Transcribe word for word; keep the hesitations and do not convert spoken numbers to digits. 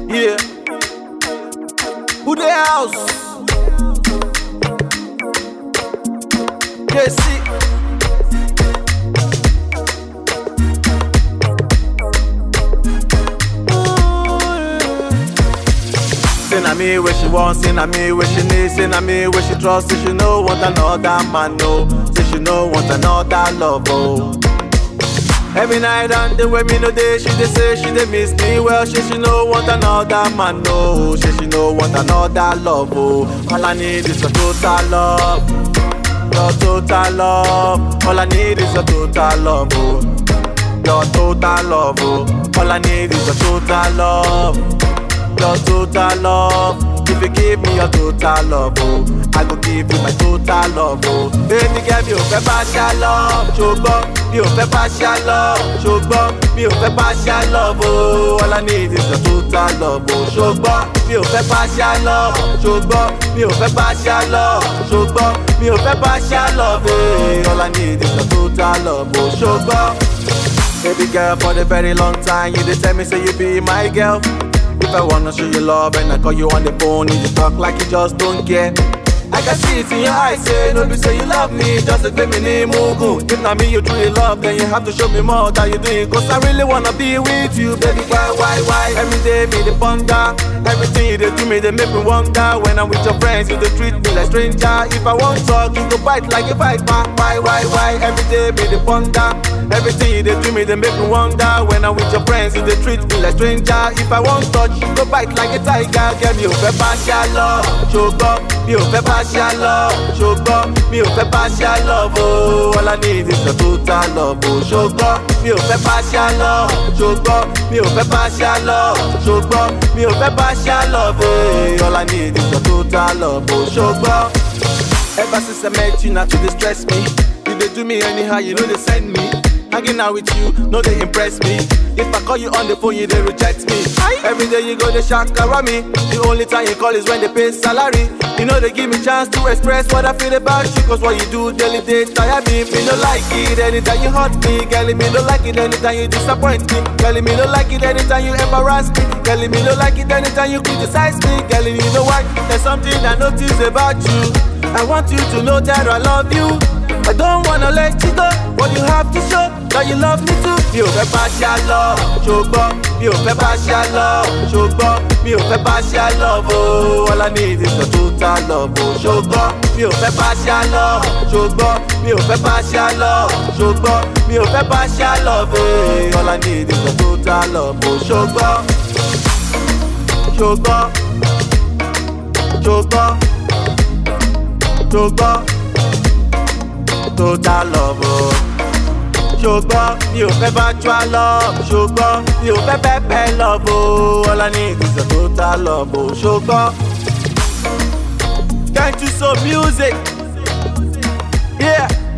Yeah. Who the house? K C. Say na me where she want, say na me where she need, say na me where she trust, say she no want another man, no. Say she no want another love, oh. Every night and the way me no day, she dey say she dey miss me well. Say she no want another man, no. Say she no want another love, oh. All I need is a total love, your total love. All I need is a total love, oh. Your total love, oh. All I need is a total love, your total love. If you give me your total love, oh, I go give you my total love, oh. Baby girl, mi ò fẹ́ partial love, ṣùgbọ́n mi ò fẹ́ partial love, ṣùgbọ́n mi ò fẹ́ partial love, oh. All I need is your total love, oh. Ṣùgbọ́n mi ò fẹ́ partial love, ṣùgbọ́n mi ò fẹ́ partial love, ṣùgbọ́n mi ò fẹ́ partial love, eh. All I need is your total love, oh. Ṣùgbọ́n baby girl, for the very long time you dey tell me say you be my girl. If I wanna show you love and I call you on the phone, you just talk like you just don't care. I can see it in your eyes, say no be say you love me, just a me name mugu. If not me you truly love, then you have to show me more than you doing. Cause I really wanna be with you, baby. Why, why, why? Every day me the ponder, everything you do to me they make me wonder. When I'm with your friends, you they treat me like stranger. If I won't talk, you go bite like a bite. Why, why, why? Every day me the ponder, everything you do to me they make me wonder. When I'm with your friends, you they treat me like stranger. If I won't touch, you go bite like a tiger. Get me over partial love, choke up. Me over partial love, ṣùgbọ́n mi ò fẹ́ partial love, oh. All I need is your total love, oh. Ṣùgbọ́n mi ò fẹ́ partial love, ṣùgbọ́n mi ò fẹ́ partial love, ṣùgbọ́n mi ò fẹ́ partial love, eh. All I need is your total love, oh. Ṣùgbọ́n ever since I met you, not to distress me. You dey do me anyhow, you know they send me. Hanging out with you, no they impress me. If I call you on the phone, you they reject me. Every day you go they shakara me. The only time you call is when they pay salary. You know they give me chance to express what I feel about you. Cause what you do daily, they tire me. Me no like it anytime you hurt me. Girl, me no like it anytime you disappoint me. Girl, me no like it anytime you embarrass me. Girl, me no like it anytime you criticize me. Girl, you know what? There's something I notice about you. I want you to know that I love you. I don't wanna let you go, but you have to show that you love me too. Mi ò fẹ́ partial love, ṣùgbọ́n mi ò fẹ́ partial love, ṣùgbọ́n mi ò fẹ́ partial love, oh. All I need is your total love, oh. Ṣùgbọ́n mi ò fẹ́ partial love, ṣùgbọ́n mi ò fẹ́ partial love, ṣùgbọ́n mi ò fẹ́ partial love, eh. All I need is your total love, oh. Ṣùgbọ́n, ṣùgbọ́n, ṣùgbọ́n, ṣùgbọ́n. Total love, oh. Ṣùgbọ́n mi ò fẹ́ virtual love, ṣùgbọ́n mi ò fẹ́ pẹ́pẹ́ love, oh. All I need is a total love, oh. Ṣùgbọ́n can't you so music? Yeah.